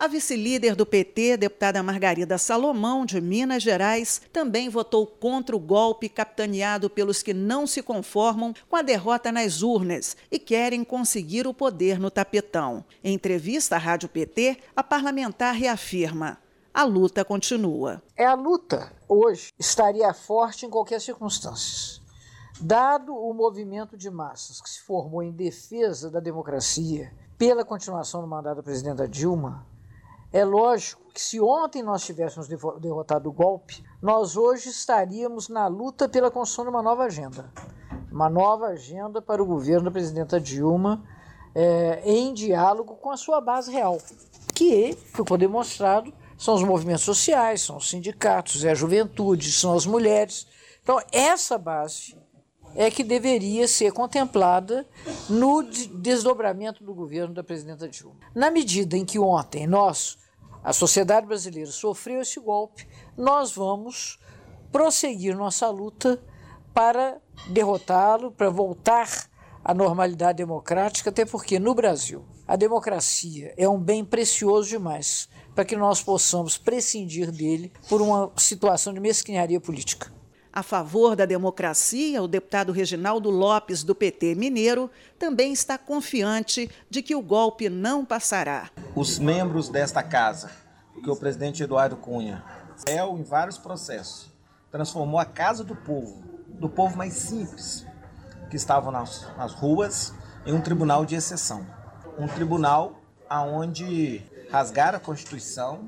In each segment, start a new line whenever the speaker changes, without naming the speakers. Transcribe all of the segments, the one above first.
A vice-líder do PT, deputada Margarida Salomão, de Minas Gerais, também votou contra o golpe capitaneado pelos que não se conformam com a derrota nas urnas e querem conseguir o poder no tapetão. Em entrevista à Rádio PT, a parlamentar reafirma: a luta continua.
A luta hoje estaria forte em qualquer circunstância. Dado o movimento de massas que se formou em defesa da democracia pela continuação do mandato da presidenta Dilma, é lógico que se ontem nós tivéssemos derrotado o golpe, nós hoje estaríamos na luta pela construção de uma nova agenda. Uma nova agenda para o governo da presidenta Dilma, em diálogo com a sua base real, que ficou demonstrado, são os movimentos sociais, são os sindicatos, é a juventude, são as mulheres. Então, essa base é que deveria ser contemplada no desdobramento do governo da presidenta Dilma. Na medida em que ontem a sociedade brasileira sofreu esse golpe, nós vamos prosseguir nossa luta para derrotá-lo, para voltar à normalidade democrática, até porque no Brasil a democracia é um bem precioso demais para que nós possamos prescindir dele por uma situação de mesquinharia política.
A favor da democracia, o deputado Reginaldo Lopes, do PT mineiro, também está confiante de que o golpe não passará.
Os membros desta casa, que o presidente Eduardo Cunha, em vários processos, transformou a casa do povo mais simples, que estavam nas ruas, em um tribunal de exceção. Um tribunal onde rasgaram a Constituição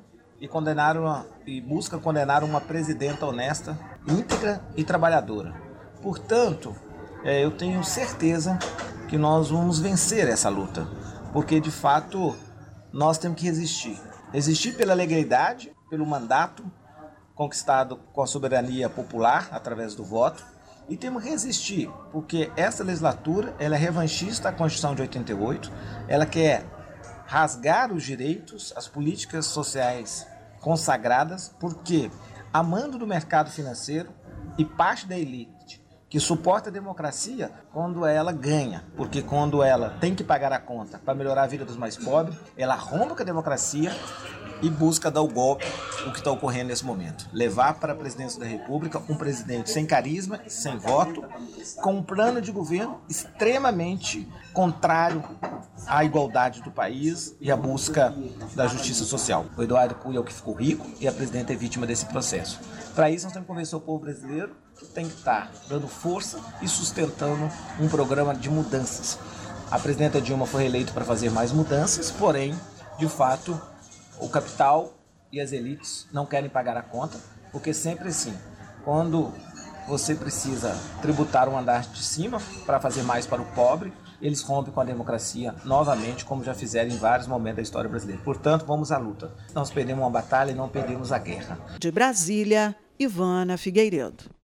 e busca condenar uma presidenta honesta, íntegra e trabalhadora. Portanto, eu tenho certeza que nós vamos vencer essa luta, porque de fato nós temos que resistir. Resistir pela legalidade, pelo mandato conquistado com a soberania popular através do voto, e temos que resistir porque essa legislatura ela é revanchista à Constituição de 88, ela quer rasgar os direitos, as políticas sociais consagradas, porque a mando do mercado financeiro e parte da elite que suporta a democracia quando ela ganha, porque quando ela tem que pagar a conta para melhorar a vida dos mais pobres, ela rompe com a democracia e busca dar o golpe, o que está ocorrendo nesse momento. Levar para a presidência da República um presidente sem carisma, sem voto, com um plano de governo extremamente contrário à igualdade do país e à busca da justiça social. O Eduardo Cunha é o que ficou rico e a presidenta é vítima desse processo. Para isso, nós temos que convencer o povo brasileiro que tem que estar dando força e sustentando um programa de mudanças. A presidenta Dilma foi reeleita para fazer mais mudanças, porém, de fato, o capital e as elites não querem pagar a conta, porque sempre assim, quando você precisa tributar um andar de cima para fazer mais para o pobre, eles rompem com a democracia novamente, como já fizeram em vários momentos da história brasileira. Portanto, vamos à luta. Nós perdemos uma batalha e não perdemos a guerra.
De Brasília, Ivana Figueiredo.